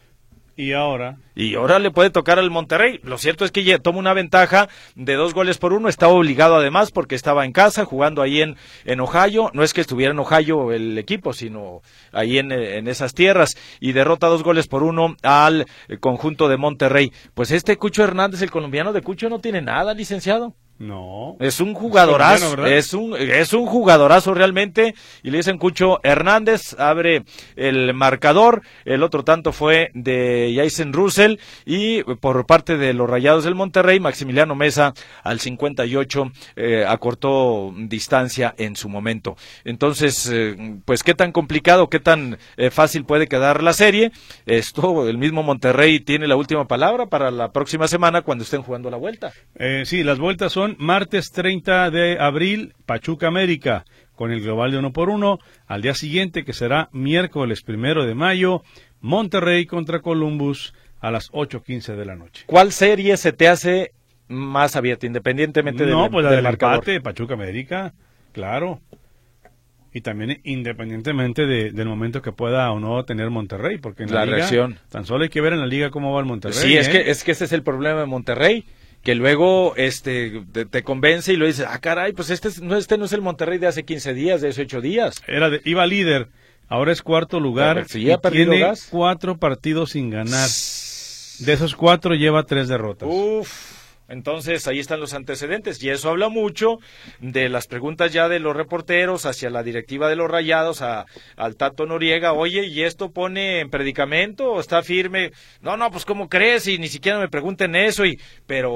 Y ahora... Y ahora le puede tocar al Monterrey. Lo cierto es que ya toma una ventaja de dos goles por uno. Estaba obligado además porque estaba en casa jugando ahí en, en Ohio. No es que estuviera en Ohio el equipo, sino ahí en, en esas tierras. Y derrota dos goles por uno al conjunto de Monterrey. Pues este Cucho Hernández, el colombiano de Cucho, no tiene nada, licenciado. No. Es un jugadorazo, es un, es un jugadorazo realmente, y le dicen Cucho Hernández, abre el marcador, el otro tanto fue de Jason Russell, y por parte de los Rayados del Monterrey, Maximiliano Mesa al cincuenta y ocho eh, acortó distancia en su momento. Entonces, eh, pues qué tan complicado, qué tan eh, fácil puede quedar la serie. Esto, el mismo Monterrey tiene la última palabra para la próxima semana cuando estén jugando la vuelta. Eh, sí, las vueltas son martes treinta de abril, Pachuca América, con el global de uno por uno. Al día siguiente, que será miércoles primero de mayo, Monterrey contra Columbus a las ocho quince de la noche. ¿Cuál serie se te hace más abierta, independientemente del, no, pues la del del marcador? empate, Pachuca América, claro. Y también independientemente de, del momento que pueda o no tener Monterrey, porque en la, la liga, reacción. Tan solo hay que ver en la liga cómo va el Monterrey. Sí, es ¿eh? que es que ese es el problema de Monterrey, que luego este te, te convence y lo dices, ah, caray, pues este no, este no es el Monterrey de hace quince días, de hace ocho días. Era de, iba líder, ahora es cuarto lugar, sí, ha y perdido tiene gas. cuatro partidos sin ganar. De esos cuatro lleva tres derrotas. Uf. Entonces ahí están los antecedentes y eso habla mucho de las preguntas ya de los reporteros hacia la directiva de los Rayados, a, al Tato Noriega. Oye, ¿y esto pone en predicamento o está firme? No, no, pues ¿cómo crees? Y ni siquiera me pregunten eso. Y pero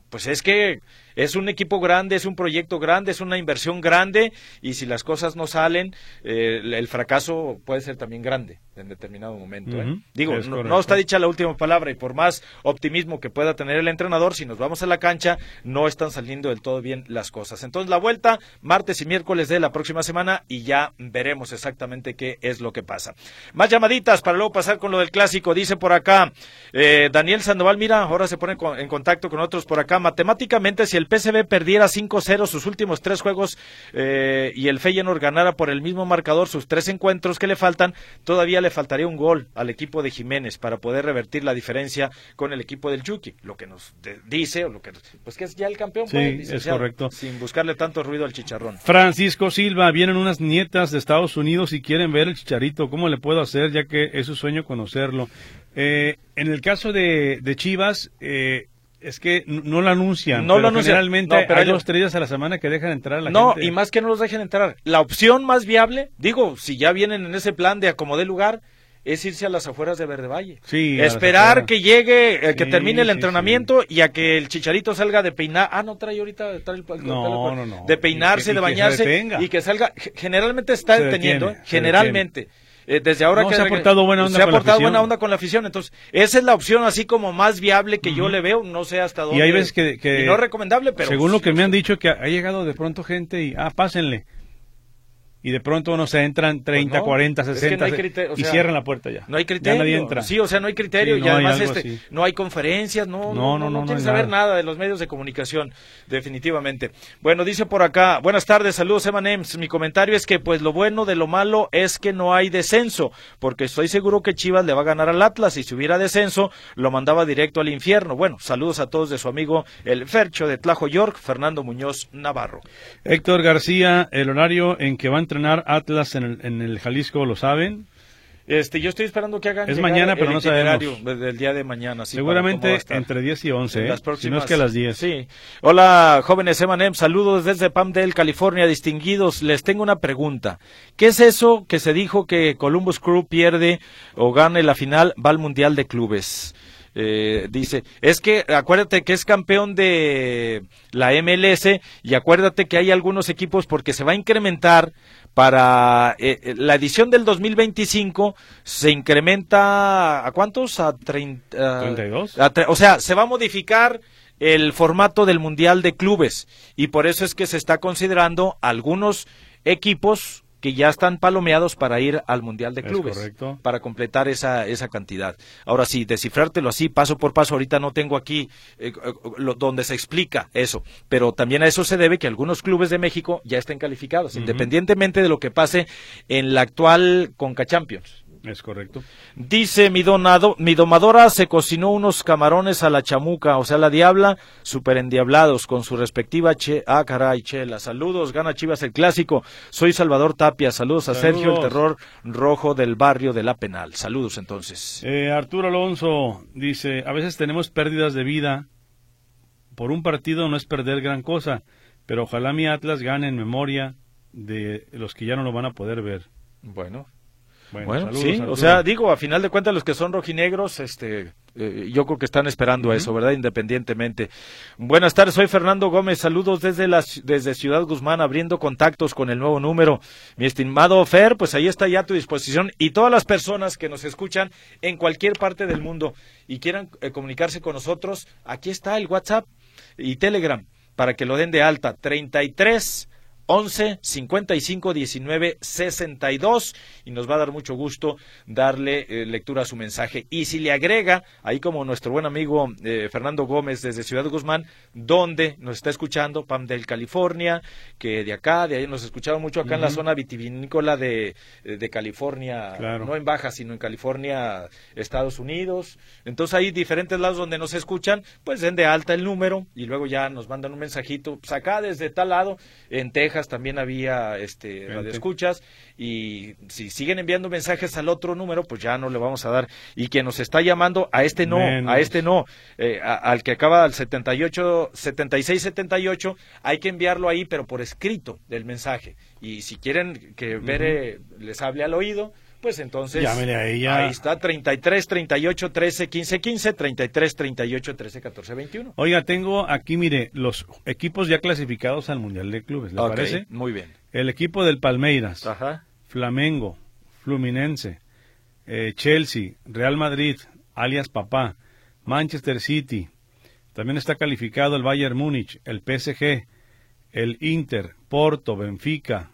pues es que es un equipo grande, es un proyecto grande, es una inversión grande, y si las cosas no salen, eh, el fracaso puede ser también grande en determinado momento. ¿eh? Uh-huh. Digo, no, no está dicha la última palabra, y por más optimismo que pueda tener el entrenador, si nos vamos a la cancha, no están saliendo del todo bien las cosas. Entonces la vuelta, martes y miércoles de la próxima semana, y ya veremos exactamente qué es lo que pasa. Más llamaditas para luego pasar con lo del clásico. Dice por acá, eh, Daniel Sandoval, mira, ahora se pone con, en contacto con otros por acá. Matemáticamente, si el P S V perdiera cinco cero sus últimos tres juegos eh, y el Feyenoord ganara por el mismo marcador sus tres encuentros que le faltan, todavía le faltaría un gol al equipo de Jiménez para poder revertir la diferencia con el equipo del Chucky. Lo que nos de, dice, o lo que pues que es ya el campeón. Sí, pues, es correcto. Sin buscarle tanto ruido al chicharrón. Francisco Silva, vienen unas nietas de Estados Unidos y quieren ver el Chicharito. ¿Cómo le puedo hacer, ya que es su sueño conocerlo? Eh, en el caso de, de Chivas, eh, es que no lo anuncian. No lo anuncian. Generalmente no, pero hay yo... dos, tres días a la semana que dejan entrar a la no, gente. No, y más que no los dejen entrar. La opción más viable, digo, si ya vienen en ese plan de acomodar lugar, es irse a las afueras de Verde Valle. Sí, esperar que llegue, eh, que sí, termine el sí, entrenamiento sí. y a que el Chicharito salga de peinar. Ah, no trae ahorita, trae el, no, el, no, no. de peinarse, y que, de y bañarse que y que salga. Generalmente está se deteniendo, detiene, ¿eh? generalmente. Eh, desde ahora no, que se ha portado buena onda se ha con la portado afición. buena onda con la afición, entonces esa es la opción así como más viable que uh-huh. yo le veo, no sé hasta dónde. Y hay veces que, que y no recomendable, pero según sí, lo que me han dicho, que ha llegado de pronto gente y ah, pásenle. Y de pronto no se entran treinta, pues no, cuarenta, sesenta es que no hay criterio, o sea, y cierran la puerta ya. No hay criterio. Ya nadie entra. Sí, o sea, no hay criterio sí, no y además este así. no hay conferencias, no no no, no, no, no quieren no saber nada. nada de los medios de comunicación, definitivamente. Bueno, dice por acá, buenas tardes, saludos Emanems. Mi comentario es que pues lo bueno de lo malo es que no hay descenso, porque estoy seguro que Chivas le va a ganar al Atlas y si hubiera descenso lo mandaba directo al infierno. Bueno, saludos a todos de su amigo el Fercho de Tlajo York, Fernando Muñoz Navarro. Héctor García, el horario en que va a entrenar Atlas en el, en el Jalisco, ¿lo saben? Este, yo estoy esperando que hagan es mañana, pero el no sabemos del día de mañana. Sí, seguramente entre diez y once, ¿eh? Próximas... si no es que a las diez. Sí. Hola, jóvenes Emanem, saludos desde Palmdale, California, distinguidos. Les tengo una pregunta. ¿Qué es eso que se dijo que Columbus Crew pierde o gane la final, va al Mundial de Clubes? Eh, dice, es que acuérdate que es campeón de la M L S y acuérdate que hay algunos equipos porque se va a incrementar para eh, la edición del dos mil veinticinco se incrementa ¿a cuántos? A treinta, treinta y dos. A tre- o sea, se va a modificar el formato del Mundial de Clubes y por eso es que se está considerando algunos equipos que ya están palomeados para ir al Mundial de Clubes, correcto. Para completar esa esa cantidad. Ahora sí, descifrártelo así, paso por paso, ahorita no tengo aquí eh, lo, donde se explica eso, pero también a eso se debe que algunos clubes de México ya estén calificados, uh-huh. independientemente de lo que pase en la actual Conca Champions. Es correcto. Dice, mi, donado, mi domadora se cocinó unos camarones a la chamuca, o sea, la diabla, super endiablados, con su respectiva che... Ah, caray, chela. Saludos, gana Chivas el clásico. Soy Salvador Tapia. Saludos a Saludos. Sergio, el terror rojo del barrio de La Penal. Saludos, entonces. Eh, Arturo Alonso dice, a veces tenemos pérdidas de vida. Por un partido no es perder gran cosa, pero ojalá mi Atlas gane en memoria de los que ya no lo van a poder ver. Bueno. Bueno, bueno saludos, sí, Arturo. O sea, digo, a final de cuentas los que son rojinegros, este, eh, yo creo que están esperando uh-huh. eso, ¿verdad? Independientemente. Buenas tardes, soy Fernando Gómez, saludos desde la, desde Ciudad Guzmán, abriendo contactos con el nuevo número. Mi estimado Fer, pues ahí está ya a tu disposición y todas las personas que nos escuchan en cualquier parte del mundo y quieran eh, comunicarse con nosotros, aquí está el WhatsApp y Telegram para que lo den de alta, treinta y tres once, cincuenta y cinco, diecinueve, sesenta y dos y nos va a dar mucho gusto darle eh, lectura a su mensaje. Y si le agrega, ahí como nuestro buen amigo eh, Fernando Gómez desde Ciudad Guzmán, donde nos está escuchando, Palmdale, California, que de acá, de ahí nos escucharon mucho acá uh-huh. en la zona vitivinícola de, de California, claro. no en Baja, sino en California, Estados Unidos. Entonces hay diferentes lados donde nos escuchan, pues den de alta el número y luego ya nos mandan un mensajito, pues acá desde tal lado, en Texas, también había este radioescuchas y si siguen enviando mensajes al otro número pues ya no le vamos a dar y quien nos está llamando a este no, Menos. a este no, eh, a, al que acaba al setenta y ocho, setenta y seis, setenta y ocho hay que enviarlo ahí pero por escrito del mensaje y si quieren que Bere uh-huh. les hable al oído pues entonces llámele a ella. Ahí está, treinta y tres, treinta y ocho, trece, quince, quince, treinta y tres, treinta y ocho, trece, catorce, veintiuno. Oiga, tengo aquí, mire, los equipos ya clasificados al Mundial de Clubes, ¿le okay, parece? Muy bien. El equipo del Palmeiras, Ajá. Flamengo, Fluminense, eh, Chelsea, Real Madrid, alias Papá, Manchester City, también está calificado el Bayern Múnich, el P S G, el Inter, Porto, Benfica,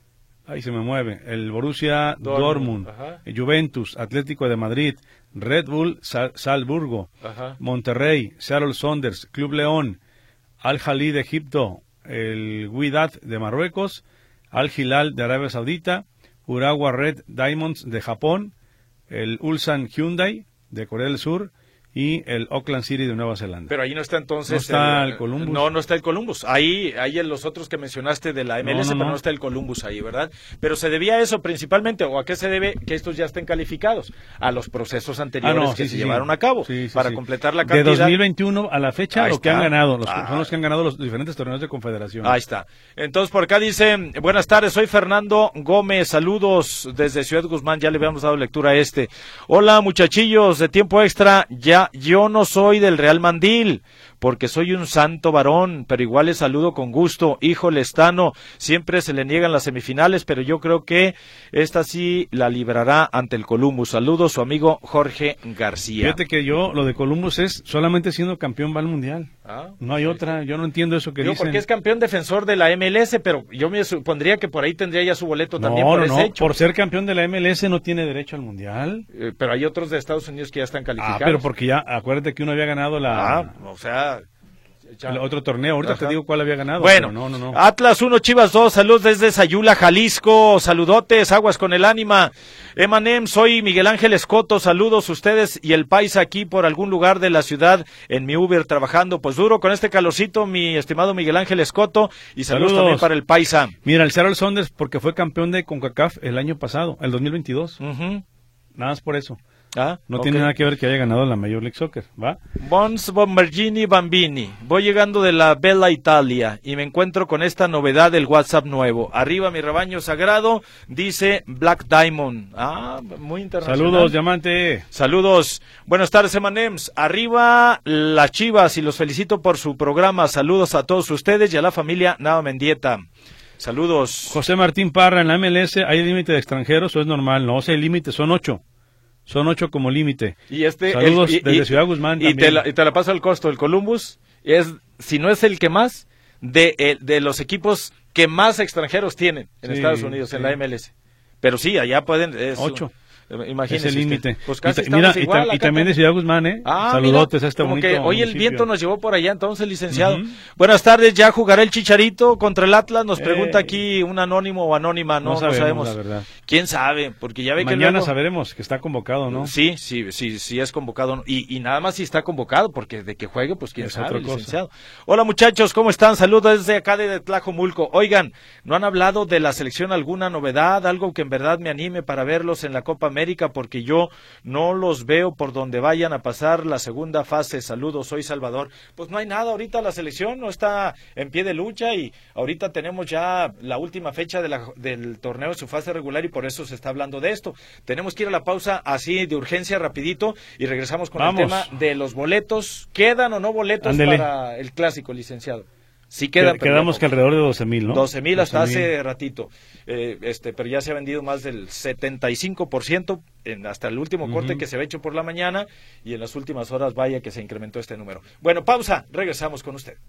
ahí se me mueve, el Borussia Dortmund, Dortmund Juventus, Atlético de Madrid, Red Bull Sal Salzburgo, Ajá. Monterrey, Seattle Sounders, Club León, Al Ahly de Egipto, el Wydad de Marruecos, Al Hilal de Arabia Saudita, Urawa Red Diamonds de Japón, el Ulsan Hyundai de Corea del Sur y el Auckland City de Nueva Zelanda. Pero ahí no está entonces... No está el, el Columbus. No, no está el Columbus. Ahí hay en los otros que mencionaste de la M L S, no, no, pero no. no está el Columbus ahí, ¿verdad? Pero se debía a eso principalmente, o a qué se debe que estos ya estén calificados, a los procesos anteriores ah, no, que sí, se sí, llevaron sí. a cabo, sí, sí, para sí. completar la cantidad. De dos mil veintiuno a la fecha, ahí lo está. que han ganado, los, ah. son los que han ganado los diferentes torneos de confederación. Ahí está. Entonces, por acá dice, buenas tardes, soy Fernando Gómez, saludos desde Ciudad Guzmán, ya le habíamos dado lectura a este. Hola, muchachillos de Tiempo Extra, ya yo no soy Soy del Real Mandil, porque soy un santo varón, pero igual les saludo con gusto. Hijo Lestano, siempre se le niegan las semifinales, pero yo creo que esta sí la librará ante el Columbus. Saludos, su amigo Jorge García. Fíjate que yo, lo de Columbus es solamente siendo campeón va al Mundial. Ah, no hay sí, otra, yo no entiendo eso que yo, dicen. Porque es campeón defensor de la M L S, pero yo me supondría que por ahí tendría ya su boleto no, también por no, ese no. hecho. Por ser campeón de la M L S no tiene derecho al Mundial. Eh, pero hay otros de Estados Unidos que ya están calificados. Ah, pero porque ya, acuérdate que uno había ganado la... Ah, o sea... El otro torneo, ahorita Ajá. te digo cuál había ganado. Bueno, no, no, no. Atlas uno, Chivas dos, saludos desde Sayula, Jalisco, saludotes, aguas con el ánima. Emanem, soy Miguel Ángel Escoto, saludos ustedes y el paisa aquí por algún lugar de la ciudad en mi Uber trabajando, pues duro con este calorcito, mi estimado Miguel Ángel Escoto, y saludos, saludos. también para el paisa. Mira, el Seattle Sounders porque fue campeón de CONCACAF el año pasado, el dos mil veintidós. Uh-huh. Nada más por eso. Ah, no okay. tiene nada que ver que haya ganado la Major League Soccer, ¿va? Bons Bombergini Bambini. Voy llegando de la Bella Italia y me encuentro con esta novedad del WhatsApp nuevo. Arriba mi rebaño sagrado, dice Black Diamond. Ah, muy internacional. Saludos, diamante. Saludos. Buenas tardes, Emanems. Arriba las Chivas y los felicito por su programa. Saludos a todos ustedes y a la familia Nava Mendieta. Saludos. José Martín Parra, en la M L S hay límite de extranjeros o es normal. No, o sea, el límite son ocho. Son ocho como límite. Y este, Saludos el, y, desde y, Ciudad Guzmán. Y te, la, y te la paso al costo. El Columbus es, si no es el que más, de, de, de los equipos que más extranjeros tienen en sí, Estados Unidos, sí. en la M L S. Pero sí, allá pueden... Es, ocho. Imagínese. Es el límite. Pues casi y, mira, igual, y, ta, y también de Ciudad Guzmán, ¿eh? Ah, saludotes mira, a este como bonito que hoy el municipio. viento nos llevó por allá, entonces, licenciado. Uh-huh. Buenas tardes, ¿ya jugará el Chicharito contra el Atlas? Nos pregunta eh, aquí un anónimo o anónima, no, no sabemos, no sabemos. la verdad. ¿Quién sabe? Porque ya ve Mañana que luego... sabremos que está convocado, ¿no? Sí, sí, sí, sí es convocado. Y, y nada más si está convocado, porque de que juegue, pues quién es sabe, otra licenciado. Cosa. Hola muchachos, ¿cómo están? Saludos desde acá de Tlajomulco. Oigan, ¿no han hablado de la selección alguna novedad? Algo que en verdad me anime para verlos en la Copa América, porque yo no los veo por donde vayan a pasar la segunda fase. Saludos, soy Salvador. Pues no hay nada ahorita, la selección no está en pie de lucha y ahorita tenemos ya la última fecha de la, del torneo en su fase regular y por eso se está hablando de esto. Tenemos que ir a la pausa así de urgencia rapidito y regresamos con Vamos. el tema de los boletos. ¿Quedan o no boletos Ándele. para el clásico, licenciado? Sí quedan, que, quedamos que alrededor de doce mil, ¿no? doce mil hasta hace ratito, eh, este, pero ya se ha vendido más del setenta y cinco por ciento en, hasta el último uh-huh. corte que se había hecho por la mañana y en las últimas horas vaya que se incrementó este número. Bueno, pausa, regresamos con usted.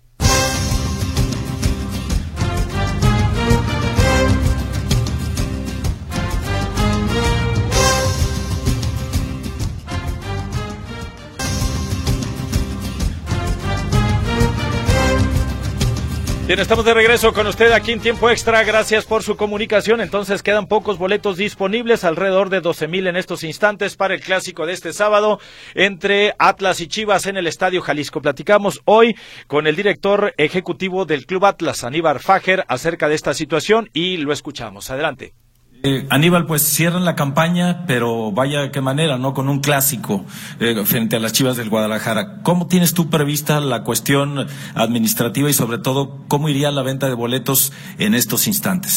Bien, estamos de regreso con usted aquí en Tiempo Extra, gracias por su comunicación. Entonces quedan pocos boletos disponibles, alrededor de doce mil en estos instantes para el clásico de este sábado entre Atlas y Chivas en el Estadio Jalisco. Platicamos hoy con el director ejecutivo del Club Atlas, Aníbal Fajer, acerca de esta situación y lo escuchamos. Adelante. Eh, Aníbal, pues cierran la campaña, pero vaya qué manera, ¿no? Con un clásico eh, frente a las Chivas del Guadalajara. ¿Cómo tienes tú prevista la cuestión administrativa y sobre todo cómo iría la venta de boletos en estos instantes?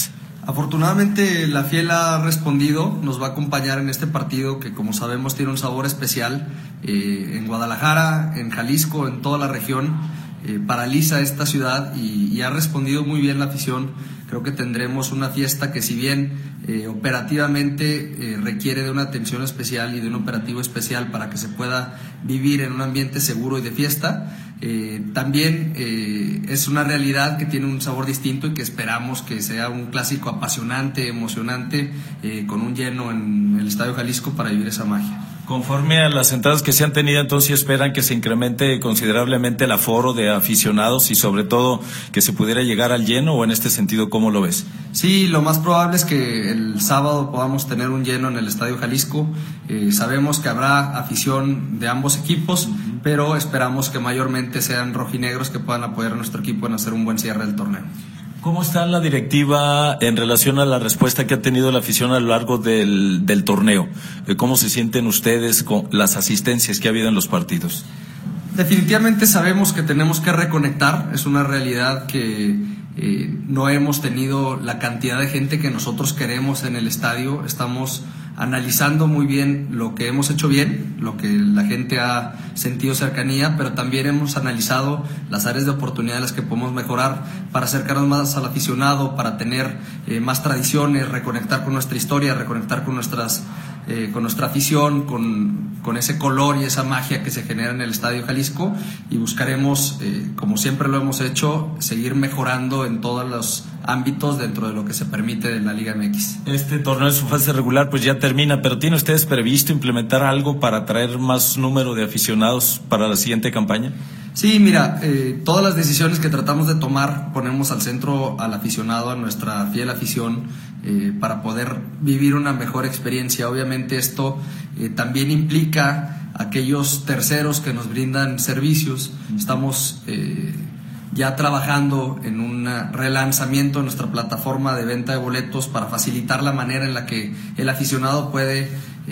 Afortunadamente la Fiel ha respondido, nos va a acompañar en este partido que, como sabemos, tiene un sabor especial eh, en Guadalajara, en Jalisco, en toda la región. Eh, paraliza esta ciudad y, y ha respondido muy bien la afición. Creo que tendremos una fiesta que, si bien eh, operativamente eh, requiere de una atención especial y de un operativo especial para que se pueda vivir en un ambiente seguro y de fiesta, eh, también eh, es una realidad que tiene un sabor distinto y que esperamos que sea un clásico apasionante, emocionante, eh, con un lleno en el Estadio Jalisco para vivir esa magia. Conforme a las entradas que se han tenido, entonces esperan que se incremente considerablemente el aforo de aficionados y sobre todo que se pudiera llegar al lleno, o en este sentido, ¿cómo lo ves? Sí, lo más probable es que el sábado podamos tener un lleno en el Estadio Jalisco. Eh, sabemos que habrá afición de ambos equipos, uh-huh. pero esperamos que mayormente sean rojinegros que puedan apoyar a nuestro equipo en hacer un buen cierre del torneo. ¿Cómo está la directiva en relación a la respuesta que ha tenido la afición a lo largo del, del torneo? ¿Cómo se sienten ustedes con las asistencias que ha habido en los partidos? Definitivamente sabemos que tenemos que reconectar, es una realidad que eh, no hemos tenido la cantidad de gente que nosotros queremos en el estadio. Estamos analizando muy bien lo que hemos hecho bien, lo que la gente ha sentido cercanía, pero también hemos analizado las áreas de oportunidad en las que podemos mejorar para acercarnos más al aficionado, para tener eh, más tradiciones, reconectar con nuestra historia, reconectar con nuestras eh, con nuestra afición, con, con ese color y esa magia que se genera en el Estadio Jalisco, y buscaremos, eh, como siempre lo hemos hecho, seguir mejorando en todos los ámbitos dentro de lo que se permite en la Liga M X. Este torneo en su fase regular pues ya termina, pero ¿tiene ustedes previsto implementar algo para atraer más número de aficionados para la siguiente campaña? Sí, mira, eh, todas las decisiones que tratamos de tomar ponemos al centro al aficionado, a nuestra fiel afición, eh, para poder vivir una mejor experiencia. Obviamente esto eh, también implica aquellos terceros que nos brindan servicios. Estamos eh, ya trabajando en un relanzamiento de nuestra plataforma de venta de boletos para facilitar la manera en la que el aficionado puede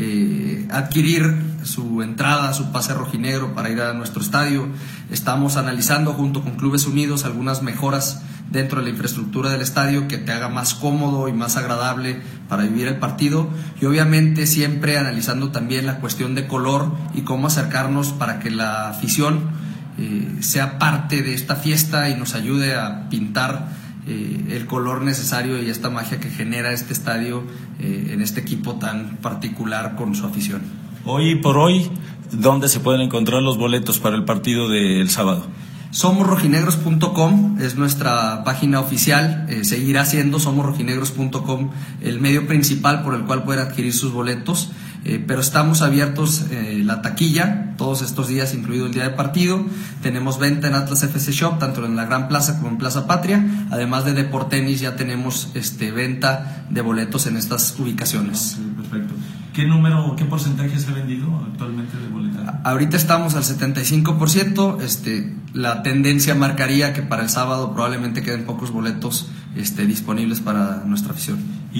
eh, adquirir su entrada, su pase rojinegro para ir a nuestro estadio. Estamos analizando junto con Clubes Unidos algunas mejoras dentro de la infraestructura del estadio que te haga más cómodo y más agradable para vivir el partido, y obviamente siempre analizando también la cuestión de color y cómo acercarnos para que la afición Eh, sea parte de esta fiesta y nos ayude a pintar eh, el color necesario y esta magia que genera este estadio eh, en este equipo tan particular con su afición. Hoy por hoy, ¿dónde se pueden encontrar los boletos para el partido del sábado? somos rojinegros punto com es nuestra página oficial, eh, seguirá siendo somos rojinegros punto com el medio principal por el cual poder adquirir sus boletos, eh, pero estamos abiertos eh, la taquilla todos estos días, incluido el día de partido. Tenemos venta en Atlas F C Shop, tanto en la Gran Plaza como en Plaza Patria. Además de Deportenis, ya tenemos este, venta de boletos en estas ubicaciones. Okay, perfecto. ¿Qué número, qué porcentaje se ha vendido actualmente de boletos? Ahorita estamos al setenta y cinco por ciento, este, la tendencia marcaría que para el sábado probablemente queden pocos boletos este, disponibles para nuestra afición.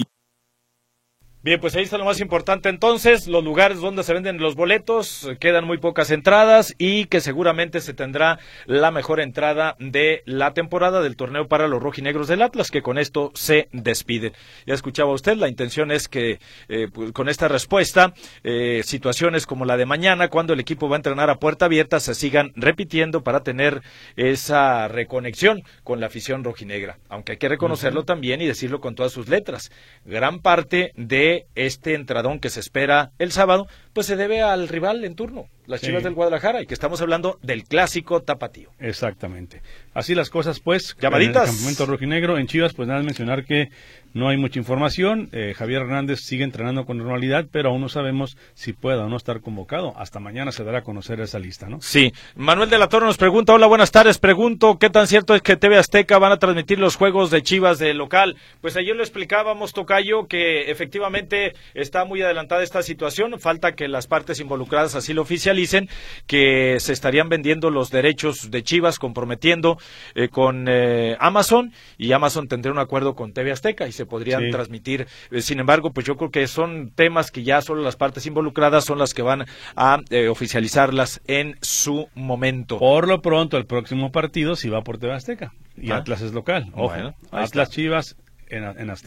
Bien, pues ahí está lo más importante entonces, los lugares donde se venden los boletos, quedan muy pocas entradas y que seguramente se tendrá la mejor entrada de la temporada del torneo para los rojinegros del Atlas, que con esto se despiden. Ya escuchaba usted, la intención es que eh, pues, con esta respuesta, eh, situaciones como la de mañana, cuando el equipo va a entrenar a puerta abierta, se sigan repitiendo para tener esa reconexión con la afición rojinegra, aunque hay que reconocerlo uh-huh. también y decirlo con todas sus letras. Gran parte de este entradón que se espera el sábado, pues se debe al rival en turno, las Chivas sí. del Guadalajara, y que estamos hablando del clásico tapatío. Exactamente. Así las cosas, pues. Llamaditas. En el campamento rojinegro, en Chivas, pues nada más mencionar que no hay mucha información. Eh, Javier Hernández sigue entrenando con normalidad, pero aún no sabemos si pueda o no estar convocado. Hasta mañana se dará a conocer esa lista, ¿no? Sí. Manuel de la Torre nos pregunta, hola, buenas tardes. Pregunto, ¿qué tan cierto es que T V Azteca van a transmitir los juegos de Chivas de local? Pues ayer lo explicábamos, tocayo, que efectivamente está muy adelantada esta situación. Falta que las partes involucradas así lo oficialicen, que se estarían vendiendo los derechos de Chivas, comprometiendo eh, con eh, Amazon, y Amazon tendría un acuerdo con T V Azteca y se podrían sí. transmitir. Eh, sin embargo, pues yo creo que son temas que ya solo las partes involucradas son las que van a eh, oficializarlas en su momento. Por lo pronto, el próximo partido sí va por T V Azteca y ah. Atlas es local. Ojo, bueno, Atlas Chivas en, en Azteca.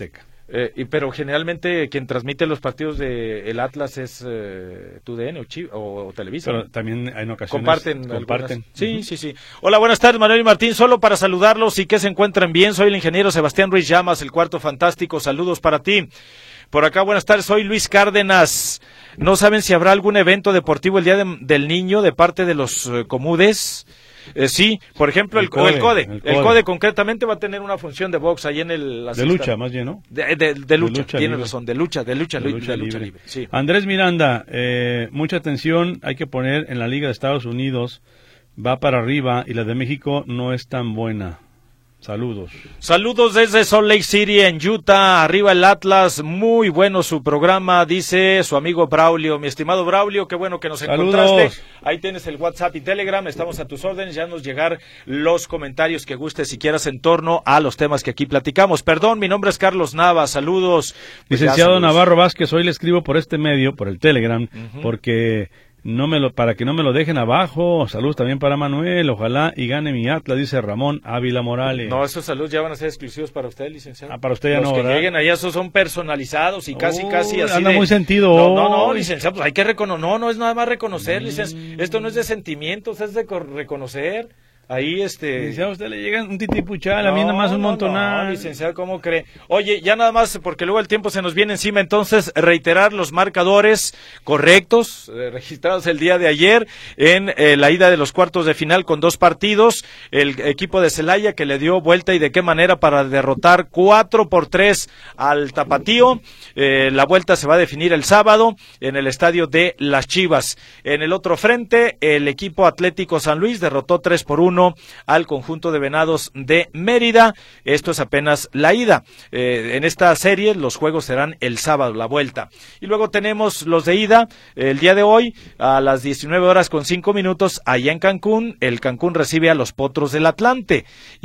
Eh, y, pero generalmente quien transmite los partidos de el Atlas es eh, T U D N o, Chiv o, o Televisa. Pero también en ocasiones comparten. comparten. Sí, uh-huh. sí, sí. Hola, buenas tardes, Manuel y Martín. Solo para saludarlos y que se encuentren bien. Soy el ingeniero Sebastián Ruiz Llamas, el Cuarto Fantástico. Saludos para ti. Por acá, buenas tardes. Soy Luis Cárdenas. ¿No saben si habrá algún evento deportivo el Día de, del Niño de parte de los uh, Comudes? Eh, sí, por ejemplo, el, el, CODE, el, CODE, el CODE. El CODE concretamente va a tener una función de box ahí en el... De lucha, más bien, ¿no? De, de, de lucha, lucha tienes libre. razón, de lucha, de lucha, de lucha, lucha, de lucha libre. libre. Sí. Andrés Miranda, eh, mucha atención hay que poner en la Liga de Estados Unidos, va para arriba y la de México no es tan buena. Saludos. Saludos desde Salt Lake City en Utah, arriba el Atlas, muy bueno su programa, dice su amigo Braulio. Mi estimado Braulio, qué bueno que nos Saludos. encontraste. Ahí tienes el WhatsApp y Telegram, estamos a tus órdenes, ya nos llegar los comentarios que gustes si quieras en torno a los temas que aquí platicamos. Perdón, mi nombre es Carlos Nava, saludos. Pues Licenciado saludos. Navarro Vázquez, hoy le escribo por este medio, por el Telegram, uh-huh. porque... No me lo, para que no me lo dejen abajo. Saludos también para Manuel. Ojalá y gane mi Atlas, dice Ramón Ávila Morales. No, esos saludos ya van a ser exclusivos para usted, licenciado. Ah, para usted ya Los no, que ¿verdad? lleguen allá, esos son personalizados y casi, oh, casi así. Anda de... muy sentido. No, no, no, licenciado, pues hay que reconocer. No, no es nada más reconocer, mm. licenciado. Esto no es de sentimientos, es de reconocer. Ahí, este... Licenciado, a usted le llega un titipuchal, no, a mí nada más un no, montonal. No, licenciado, ¿cómo cree? Oye, ya nada más, porque luego el tiempo se nos viene encima, entonces, reiterar los marcadores correctos, eh, registrados el día de ayer, en eh, la ida de los cuartos de final con dos partidos, el equipo de Celaya que le dio vuelta y de qué manera para derrotar cuatro por tres al Tapatío. Eh, la vuelta se va a definir el sábado en el estadio de Las Chivas. En el otro frente, el equipo Atlético San Luis derrotó tres por uno al conjunto de Venados de Mérida. Esto es apenas la ida. Eh, en esta serie los juegos serán el sábado, la vuelta. Y luego tenemos los de ida, el día de hoy, a las diecinueve horas con cinco minutos, allá en Cancún. El Cancún recibe a los Potros del Atlante.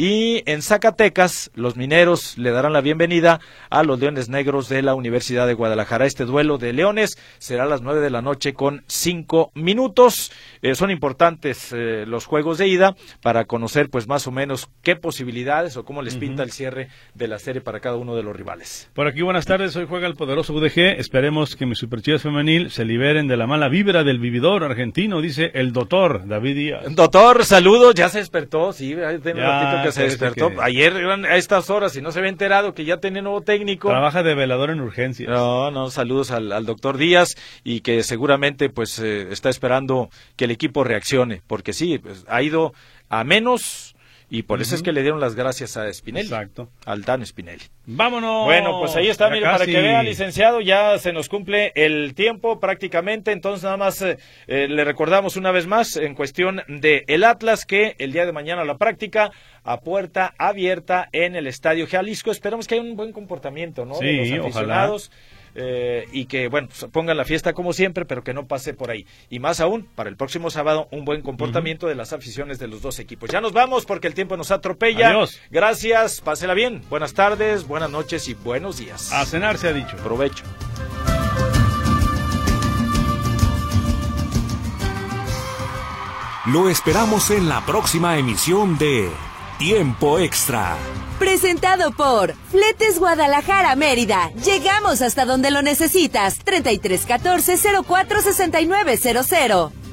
Y en Zacatecas, los Mineros le darán la bienvenida a los Leones Negros de la Universidad de Guadalajara. Este duelo de Leones será a las nueve de la noche con cinco minutos. Eh, son importantes eh, los juegos de ida para conocer pues más o menos qué posibilidades o cómo les pinta uh-huh. el cierre de la serie para cada uno de los rivales. Por aquí, buenas tardes, hoy juega el poderoso U D G, esperemos que mis superchivas femenil se liberen de la mala vibra del vividor argentino, dice el doctor David Díaz. Doctor, saludos, ya se despertó, sí, tiene un ya, ratito que se despertó, que... ayer eran a estas horas y no se había enterado que ya tenía nuevo técnico. Trabaja de velador en urgencias. No, no, saludos al, al doctor Díaz y que seguramente pues eh, está esperando que el equipo reaccione, porque sí, pues, ha ido a menos y por uh-huh. eso es que le dieron las gracias a Spinelli. Exacto. Al Tano Spinelli. ¡Vámonos! Bueno, pues ahí está, ya mire, casi. para que vea, licenciado, ya se nos cumple el tiempo prácticamente, entonces nada más eh, eh, le recordamos una vez más en cuestión de el Atlas que el día de mañana la práctica a puerta abierta en el Estadio Jalisco. Esperamos que haya un buen comportamiento, ¿no? Sí, de los aficionados. Ojalá. Eh, y que, bueno, pues, pongan la fiesta como siempre, pero que no pase por ahí. Y más aún, para el próximo sábado, un buen comportamiento uh-huh. de las aficiones de los dos equipos. Ya nos vamos porque el tiempo nos atropella. Adiós. Gracias, pásela bien. Buenas tardes, buenas noches y buenos días. A cenar se ha dicho. Provecho. Lo esperamos en la próxima emisión de Tiempo Extra. Presentado por Fletes Guadalajara Mérida. Llegamos hasta donde lo necesitas. treinta y tres catorce cero cuatro sesenta y nueve cero cero.